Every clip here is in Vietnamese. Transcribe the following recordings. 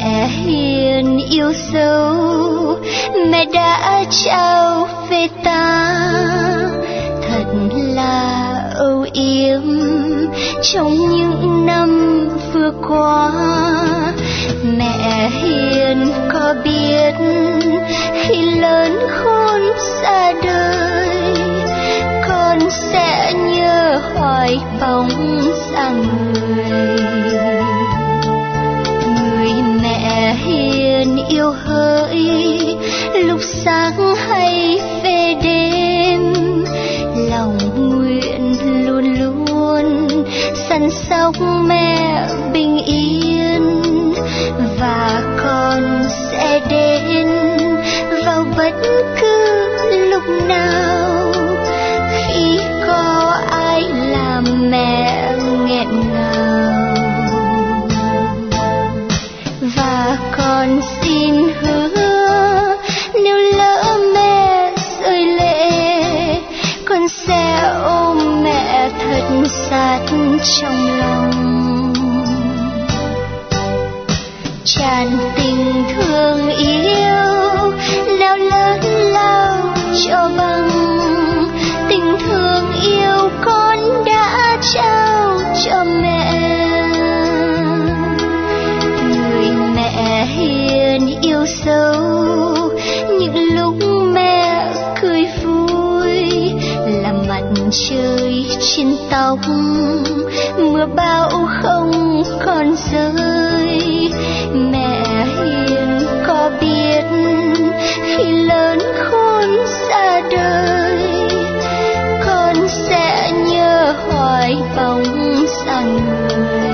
Mẹ hiền yêu dấu, mẹ đã trao về ta thật là âu yếm trong những năm vừa qua. Mẹ hiền có biết khi lớn khôn xa đời, con sẽ nhớ hoài bóng dáng người mẹ hiền yêu hỡi. Lúc sáng hay về đêm, lòng nguyện luôn luôn săn sóc mẹ bình yên, và con sẽ đến vào bất cứ lúc nào khi có ai làm mẹ nghẹn ngào. Và con xin hứa nếu lỡ mẹ rơi lệ, con sẽ ôm mẹ thật sát trong lòng, tràn tình thương yêu nào lớn lao cho bằng tình thương yêu con đã trao cho mẹ. Người mẹ hiền yêu dấu, những lúc mẹ cười vui là mặt trời trên tóc, mưa bão không còn rơi. Mẹ hiền có biết khi lớn khôn xa đời, con sẽ nhớ hoài bóng dáng người.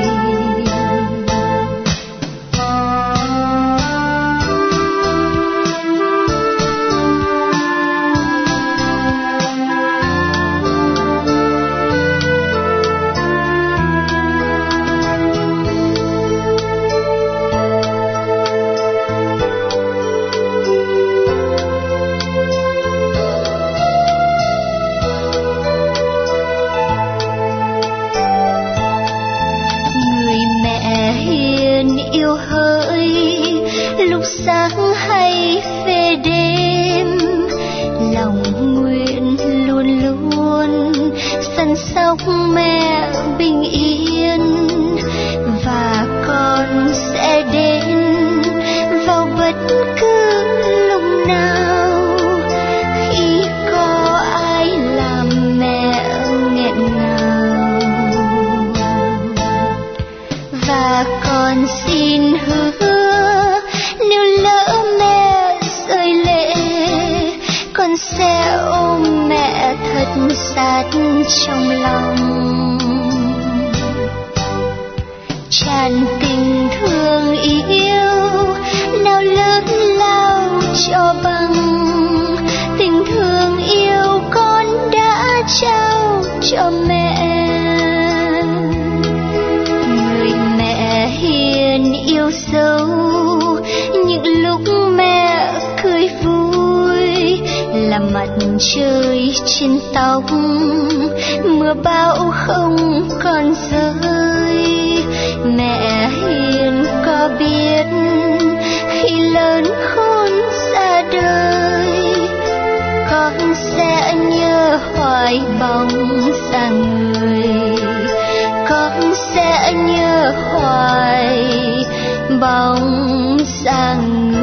Yêu hỡi, lúc sáng hay về đêm, lòng nguyện luôn luôn săn sóc mẹ bình yên, và con sẽ đến vào bất cứ lúc nào khi có ai làm mẹ nghẹn ngào. Và con xin hứa nếu lỡ mẹ rơi lệ, con sẽ ôm mẹ thật sát trong lòng, tràn tình thương yêu nào lớn lao cho bằng tình thương yêu con đã trao cho mẹ. Người mẹ hiền yêu dấu, những lúc mẹ cười vui là mặt trời trên tóc, mưa bão không còn rơi. Mẹ hiền có biết khi lớn khôn xa đời, con sẽ nhớ hoài bóng dáng người. Con sẽ nhớ hoài bóng dáng người.